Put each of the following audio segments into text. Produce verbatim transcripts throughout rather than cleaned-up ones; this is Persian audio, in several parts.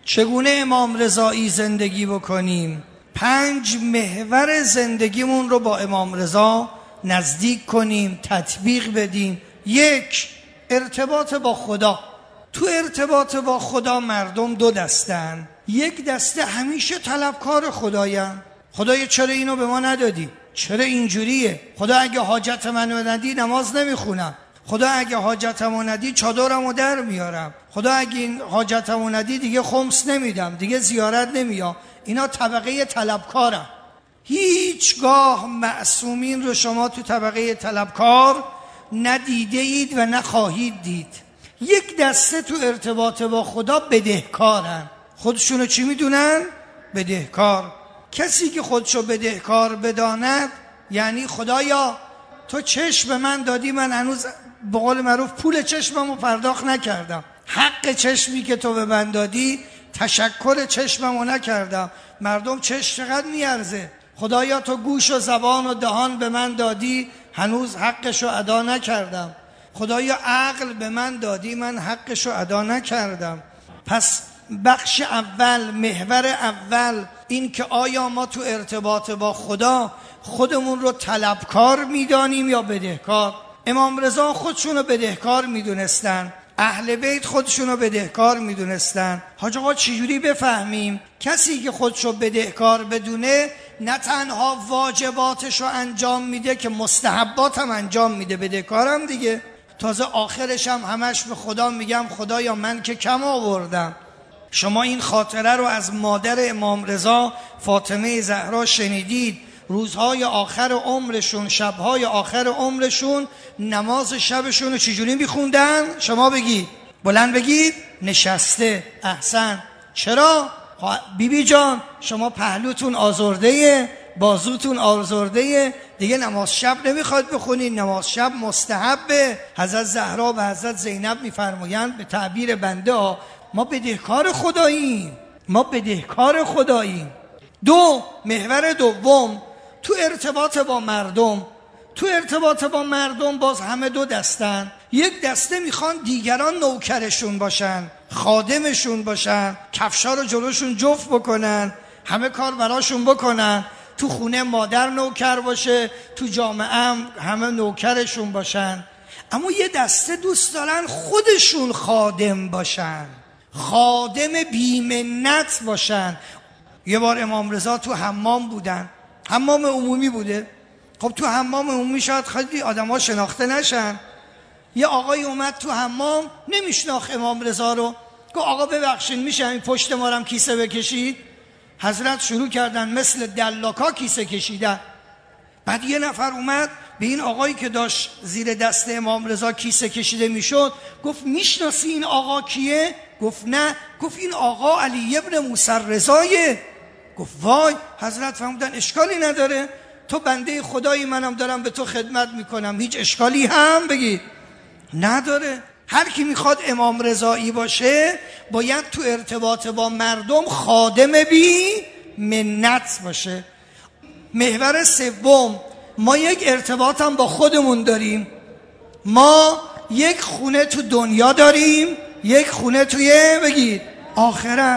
چگونه امام رضایی زندگی بکنیم؟ پنج محور زندگیمون رو با امام رضا نزدیک کنیم، تطبیق بدیم. یک، ارتباط با خدا. تو ارتباط با خدا مردم دو دستن. یک دسته همیشه طلبکار خداین. خدایا چرا اینو به ما ندادی؟ چرا اینجوریه؟ خدا اگه حاجت منو ندی نماز نمیخونم. خدا اگه حاجتمو ندی چادرمو در میارم. خدا اگه این حاجتمو ندی دیگه خمس نمیدم، دیگه زیارت نمیام. اینا طبقه طلبکارن. هیچگاه معصومین رو شما تو طبقه طلبکار ندیده اید و نخواهید دید. یک دسته تو ارتباط با خدا بدهکارن. خودشونو چی میدونن؟ بدهکار. کسی که خودشو بدهکار بداند یعنی خدایا تو چشم به من دادی، من هنوز به قول معروف پول چشممو پرداخت نکردم. حق چشمی که تو به من دادی تشکر چشممو نکردم. مردم چشم چقدر میارزه؟ خدایا تو گوش و زبان و دهان به من دادی، هنوز حقشو ادا نکردم. خدایا عقل به من دادی، من حقشو ادا نکردم. پس بخش اول، محور اول این که آیا ما تو ارتباط با خدا خودمون رو طلبکار میدانیم یا بدهکار؟ امام رضا خودشون رو بدهکار میدونستن، اهل بیت خودشون رو بدهکار میدونستن. حاج آقا چجوری بفهمیم؟ کسی که خودشو بدهکار بدونه نه تنها واجباتش رو انجام میده که مستحبات هم انجام میده، بدهکارم دیگه. تازه آخرش هم همش به خدا میگم خدایا من که کم آوردم. شما این خاطره رو از مادر امام رضا فاطمه زهرا شنیدید. روزهای آخر عمرشون، شبهای آخر عمرشون نماز شبشون رو چجوری میخوندن؟ شما بگید، بلند بگید. نشسته. احسن. چرا؟ بی بی جان شما پهلوتون آزرده، بازوتون آزرده، دیگه نماز شب نمیخواد بخونین. نماز شب مستحبه. حضرت زهرا و حضرت زینب میفرمایند به تعبیر بنده ها ما بدهکار خداییم، ما بدهکار خداییم. دو، محور دوم تو ارتباط با مردم. تو ارتباط با مردم باز همه دو دستن. یک دسته میخوان دیگران نوکرشون باشن، خادمشون باشن، کفشا رو جلوشون جفت بکنن، همه کار براشون بکنن. تو خونه مادر نوکر باشه، تو جامعه هم همه نوکرشون باشن. اما یه دسته دوست دارن خودشون خادم باشن، خادم بیمنت باشن. یه بار امام رضا تو حمام بودن، حمام عمومی بوده. خب تو حمام عمومی شاید خیلی آدم ها شناخته نشن. یه آقای اومد تو حمام، نمیشناخت امام رضا رو. گفت آقا ببخشید میشه این پشت ما رو کیسه بکشید؟ حضرت شروع کردن مثل دلاکا کیسه کشیدن. بعد یه نفر اومد به این آقایی که داشت زیر دست امام رضا کیسه کشیده میشد گفت میشناسی این آقا کیه؟ گفت نه. گفت این آقا علی ابن موسی رضایه. گفت وای. حضرت فرمودن اشکالی نداره، تو بنده خدایی، منم دارم به تو خدمت میکنم، هیچ اشکالی هم بگید نداره. هر کی میخواد امام رضایی باشه باید تو ارتباط با مردم خادم بی منت باشه. محور سوم، ما یک ارتباط هم با خودمون داریم. ما یک خونه تو دنیا داریم، یک خونه توی بگید آخرت.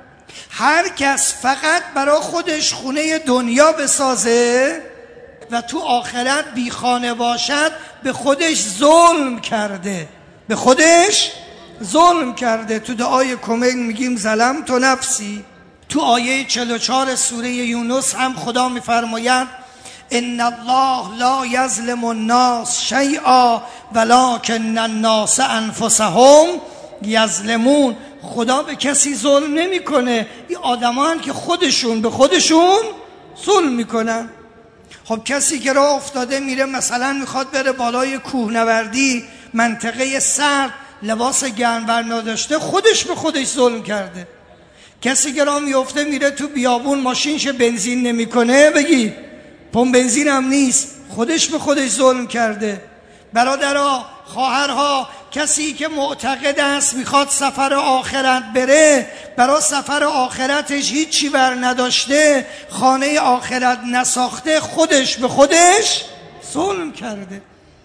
هر کس فقط برای خودش خونه دنیا بسازه و تو آخرت بی خانه باشد به خودش ظلم کرده، به خودش ظلم کرده. تو دعای کمیل میگیم ظلمت نفسی. تو آیه چهل و چهار سوره یونس هم خدا میفرماید ان الله لا یظلم الناس شیئا ولکن الناس انفسهم یظلمون. خدا به کسی ظلم نمیکنه، این آدمان که خودشون به خودشون ظلم میکنن. خب کسی که راه افتاده میره مثلا میخواد بره بالای کوهنوردی، منطقه سرد، لباس گرم‌ور نداشته، خودش به خودش ظلم کرده. کسی که راه میفته میره تو بیابون، ماشینش بنزین نمیکنه، بگید پمپ بنزین هم نیست، خودش به خودش ظلم کرده. برادرها، خواهرها، کسی که معتقد است میخواد سفر آخرت بره، برای سفر آخرتش هیچی بر نداشته، خانه آخرت نساخته، خودش به خودش ظلم کرده.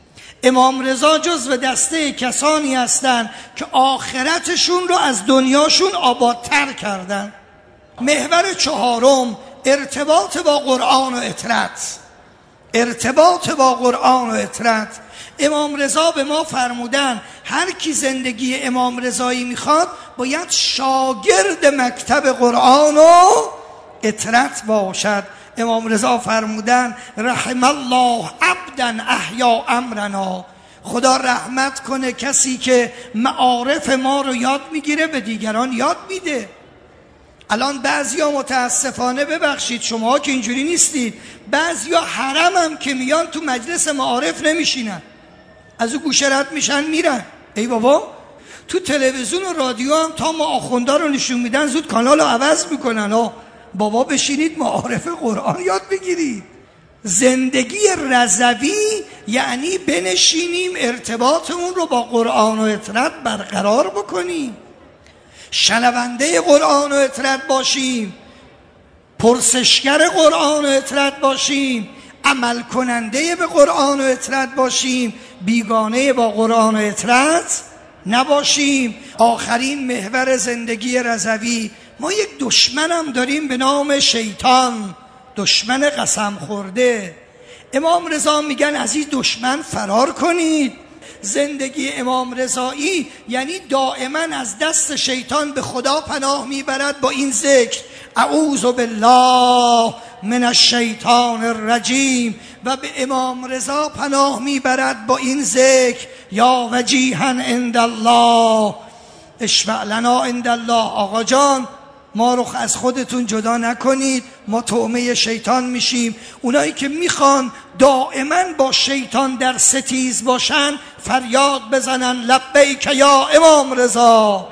امام رضا جزو دسته کسانی هستند که آخرتشون رو از دنیاشون آبادتر کردن. محور چهارم ارتباط با قرآن و اطرت. ارتباط با قرآن و اطرت. امام رضا به ما فرمودن هر کی زندگی امام رضایی میخواد باید شاگرد مکتب قرآن و اطرت باشد. امام رضا فرمودن رحم الله عبدا احیا امرنا، خدا رحمت کنه کسی که معارف ما رو یاد میگیره به دیگران یاد میده. الان بعضیا متاسفانه، ببخشید شما که اینجوری نیستید، بعضیا حرم هم که میان تو مجلس معارف نمیشینن، از او گوشه رد میشن میرن. ای بابا، تو تلویزیون و رادیو هم تا ما آخوندا رو نشون میدن زود کانال رو عوض میکنن. ها بابا بشینید معارف قرآن یاد بگیرید. زندگی رضوی یعنی بنشینیم ارتباطمون رو با قرآن و اطرت برقرار بکنیم، شنونده قرآن و اطرت باشیم، پرسشگر قرآن و اطرت باشیم، عمل کننده به قرآن و اطرت باشیم، بیگانه با قرآن و اطرت نباشیم. آخرین محور زندگی رضوی، ما یک دشمنم داریم به نام شیطان، دشمن قسم خورده. امام رضا میگن از این دشمن فرار کنید. زندگی امام رضایی یعنی دائما از دست شیطان به خدا پناه میبرد با این ذکر اعوذ بالله من الشیطان الرجیم، و به امام رضا پناه میبرد با این ذکر یا وجیها عند الله اشفع لنا عند الله. آقا جان ما رو از خودتون جدا نکنید، ما طعمه شیطان میشیم. اونایی که میخوان دائما با شیطان در ستیز باشن فریاد بزنن لبیک یا امام رضا.